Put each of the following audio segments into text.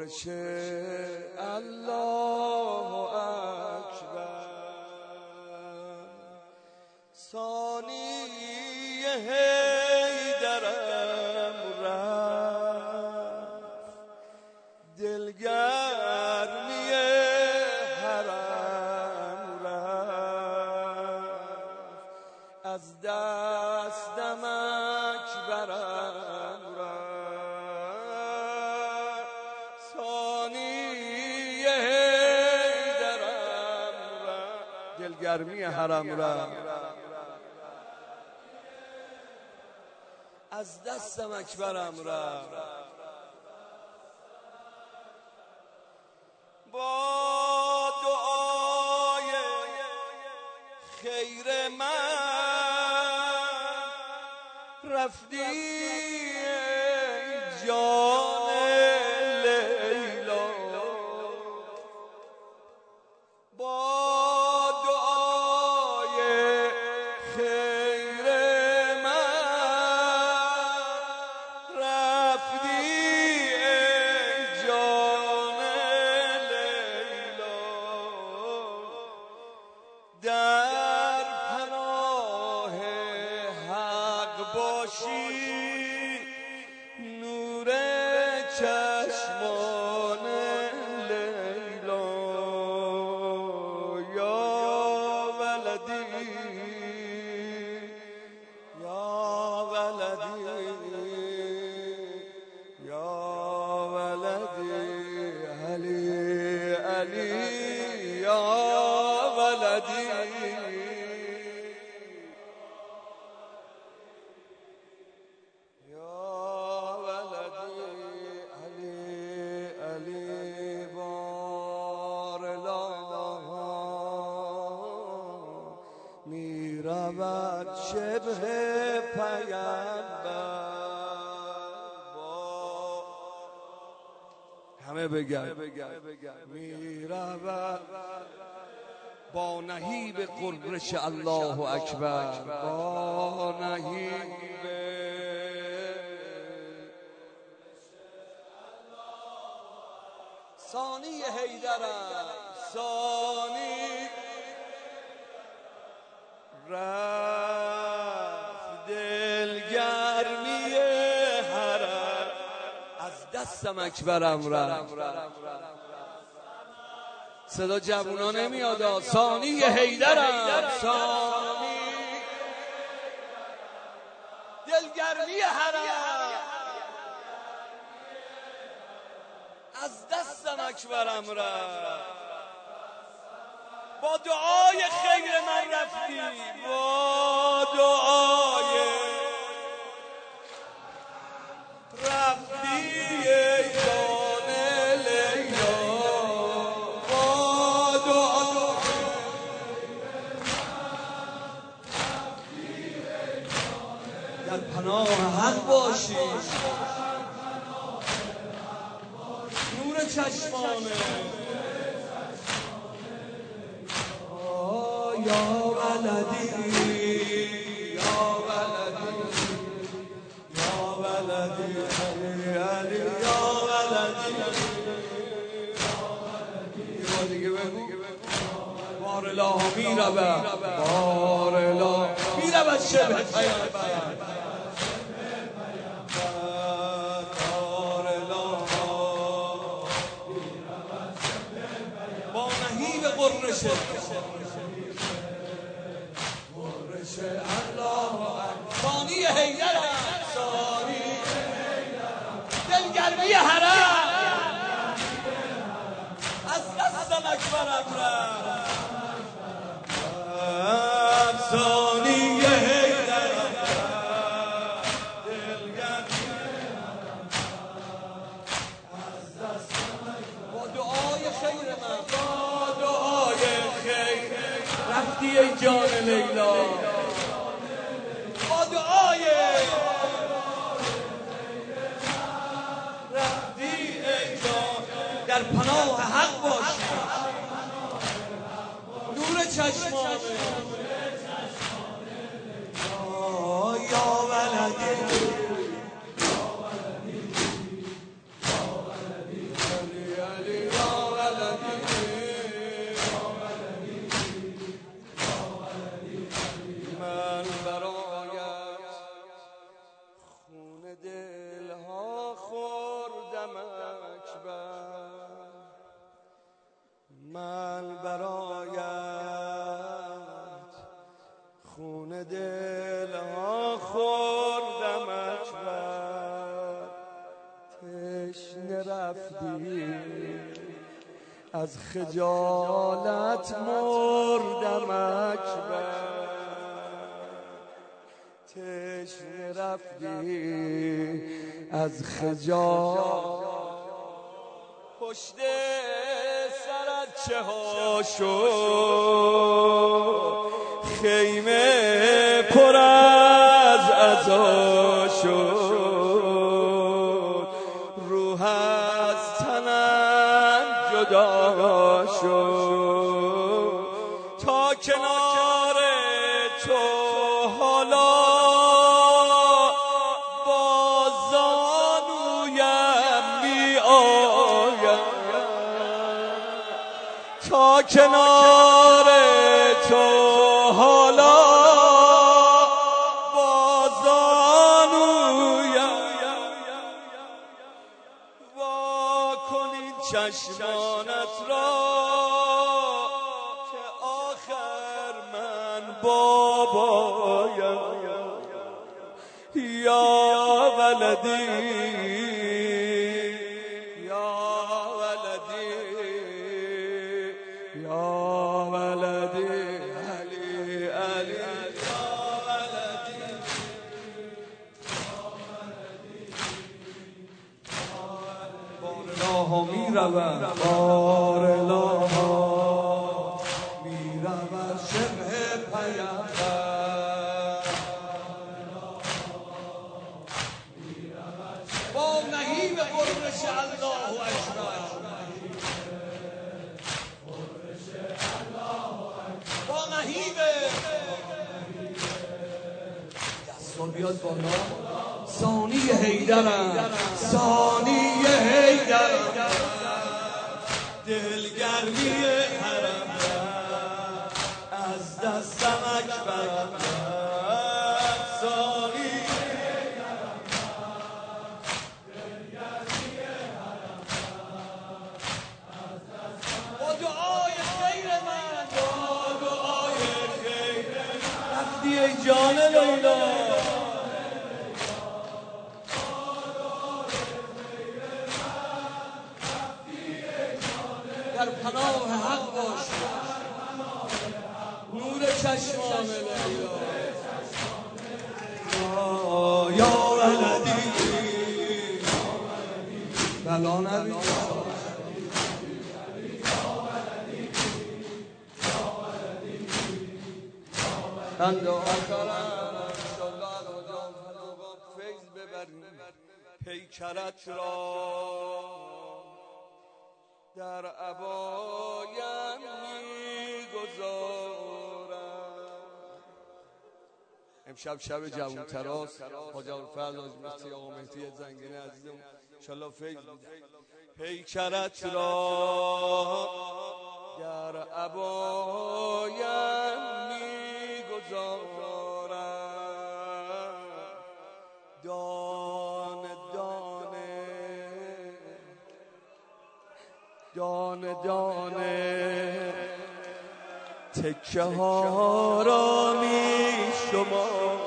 قررش الله اکبر ثانی حیدرم رفت دلگرمی حرم رفت از دستم اکبرم رفت ثانی حیدرم رفت دلگرمی حرم رفت از دستم اکبرم رفت با دعای خیر من رفتی جان لیلا با دعای خیر در پناه حق باشی نور چشمان لیلا یا ولدی یا ولدی یا ولدی علی علی یا ولدی یا ولدی علی علی بارلا می رود شبه پیامبر همه بگن می رود با نهیب قررش الله اکبر با نهیب ثانی حیدرم ثانی رفت دلگرمی حرم از دستم اکبرم رفت صدا جوونا نمیاد ثانی حیدرم ثانی دلگرمی حرم از دستم اکبرم رفت با دعای خیر من رفتی با دعای رفتی جان لیلا با دعای در پناه حق باشی نور چشمانه یا ولدی یا ولدی یا ولدی علی علی یا ولدی یا دیگه بگو بارلا میرود بارلا میرود شبه پیامبر با نهیب قررشه الله ثانی حیدرم ثانی دلگرمی حرم از دستم اکبرم رفت ثانی حیدرم دلگرمی از دستم با دعای خیر من با دعای خیر رفتی ای جان لیلا با دعای رفتی ای جان در پناه حق باشی نور چشمانه یا ولدی از خجالت مردم اکبر، تشنه رفتی از خجالت. پشت سرت چه ها شد، خیمه پر از عزا شد، روح از تنم جدا شد. تا کنار تو حالا با زانویم می آیم، تا کنار تو حالا با زانویم. وا کن این چشمانت را که آخر من بابایم. یا ولدی یا ولدی یا ولدی علی علی یا ولدی بارلاها می رود، بارلاها می رود شبه پیمبر، با نهیب قرش الله اکبر، با نهیب دستان بیاد بالا. ثانی حیدرم، ثانی حیدرم، دلگرمی حرم از دستم اکبر. ثانی حیدرم، دلگرمی حرم از دستم. با دعای خیر من، با دعای خیر رفتی ای جان لیلا، در پناه حق باش، نور چشمان لیلا. یا ولدی بلا نبی، من دعا کنم انشالله الان فیض ببریم پیکرت را، در عبایم میگذارم. امشب شب جوون تراس، حاج ابوالفضل حاج مهدی آقا مهدی زنگنه عزیزم انشالله فیض میدن. پیکرت را در عبایم میگذارم، دانه دانه دانه دانه تکه ها را می شمارم،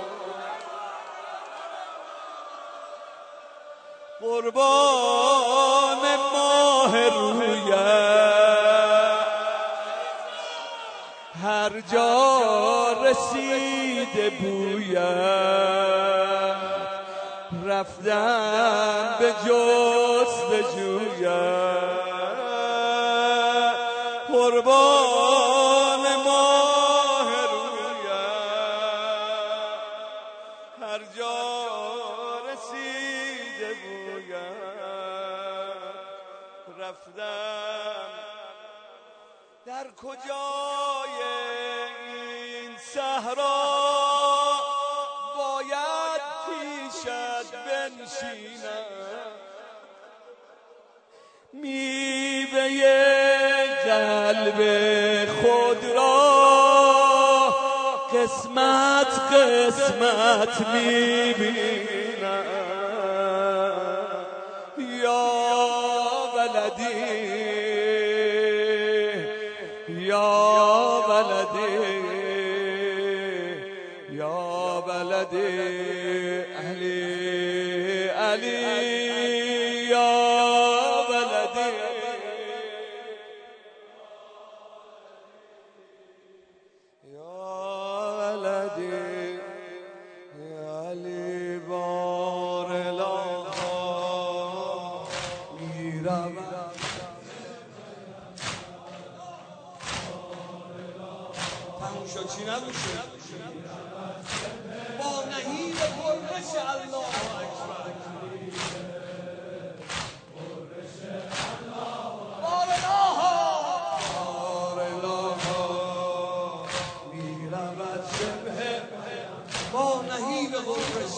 قربان ماه رویت هر جا رسیده بویت، رفتم به جستجویت، قربان ماه رویت هر جا رسیده بویت، رفتم در کجای این صحرا باید پیشت بنشینم، میوه قلب خود را قسمت قسمت میبینم. یا ولدی یا ولدی یا ولدی علی علی یا ولدی گوشی نگوشه با نهیب قرش الله اکبر بار الها میرود شبه با نهیب قرش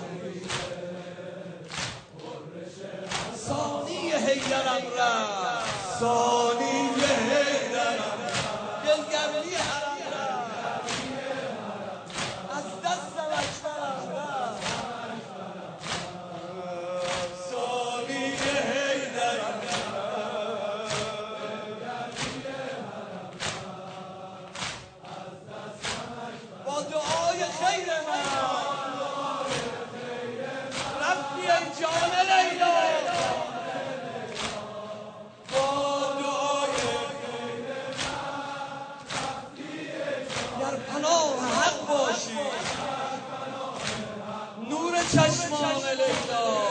ثانی حیدرم رفت ثانی حیدرم دلگرمی حرم رفت از دستم اکبرم رفت ثانی حیدرم با دعای خیر من رفتی ای جان لیلا پناه حق باشی نور چشمان لیلا